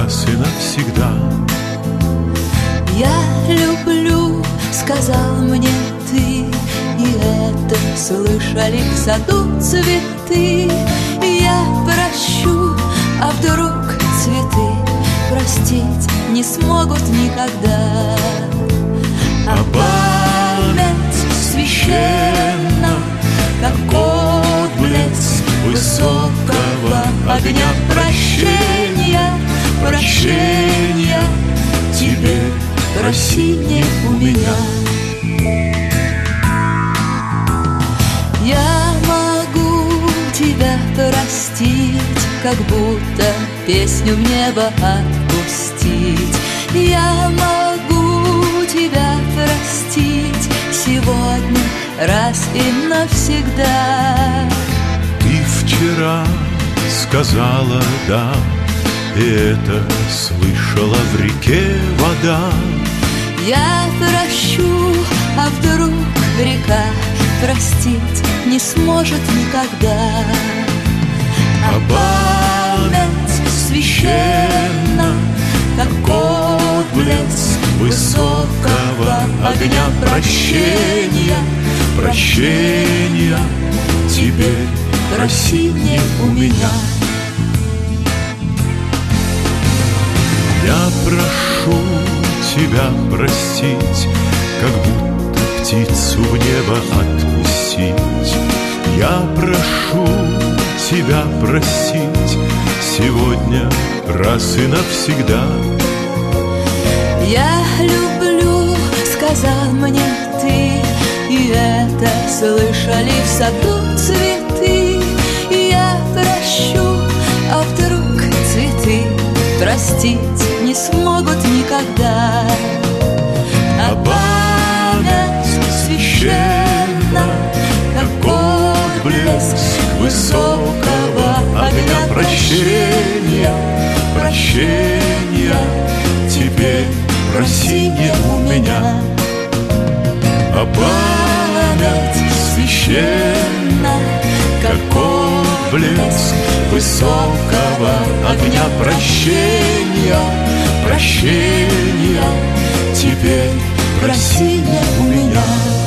раз и навсегда. Я люблю, сказал мне ты, и это слышали в саду цветы. Я прощу, а вдруг цветы простить не смогут никогда. А память священна, как отблеск высокого огня прощения. Прощения теперь проси не у меня. Я могу тебя простить, как будто песню в небо отпустить. Я могу тебя простить сегодня раз и навсегда. Ты вчера сказала да, и это слышала в реке вода. Я прощу, а вдруг река простить не сможет никогда. А память священна, как отблеск высокого огня прощения. Прощения теперь проси не у меня. Я прошу тебя простить, как будто птицу в небо отпустить. Я прошу тебя простить сегодня раз и навсегда. Я люблю, сказал мне ты, и это слышали в саду цветы. Я прощу, а вдруг цветы простить не смогут никогда. А память священна, как отблеск высокого огня прощения. Прощения теперь проси не у меня. А Память священна, как отблеск высокого огня прощения. Прощения теперь проси не у меня.